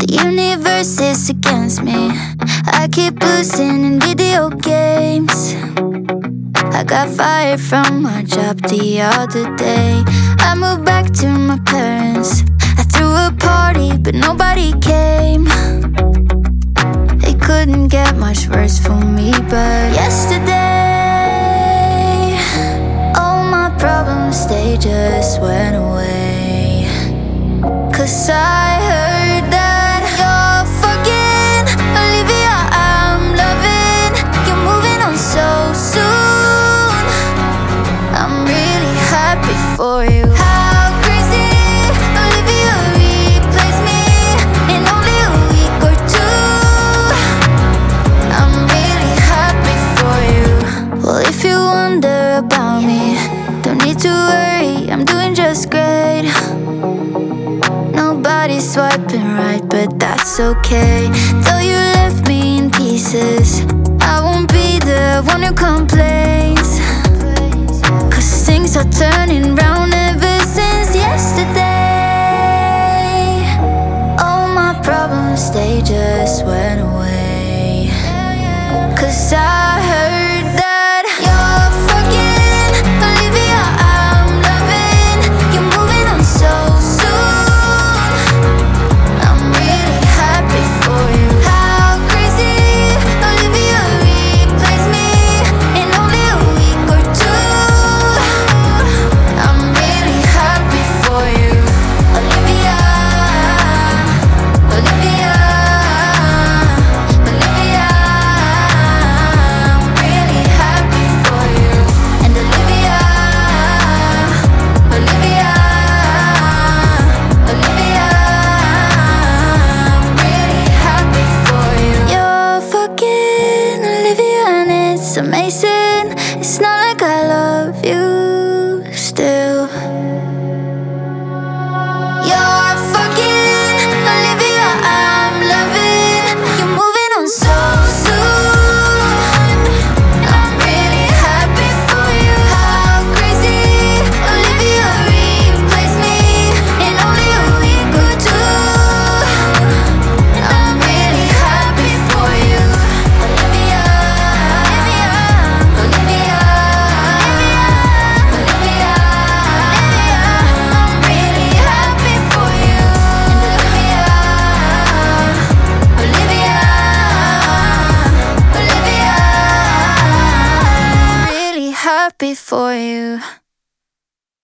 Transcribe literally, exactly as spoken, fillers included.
The universe is against me. I keep losing in video games. I got fired from my job the other day. I moved back to my parents. I threw a party, but nobody came. It couldn't get much worse for me, but yesterday all my problems, they just went away. Cause I heard that you're fucking Olivia, I'm loving. You're moving on so soon. I'm really happy for you. How crazy, Olivia replaced me in only a week or two. I'm really happy for you. Well, if you wonder about me, don't need to worry, I'm doing just great. Nobody's swiping right, but that's okay. Though you left me in pieces, I won't be the one who complains. Cause things are turning round ever since yesterday. All my problems, they just went away. Cause I